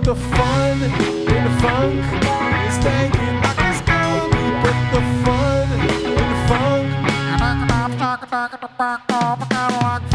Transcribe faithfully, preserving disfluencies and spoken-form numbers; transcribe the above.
the fun in the funk is taking like it's gonna be. Put the fun in the funk.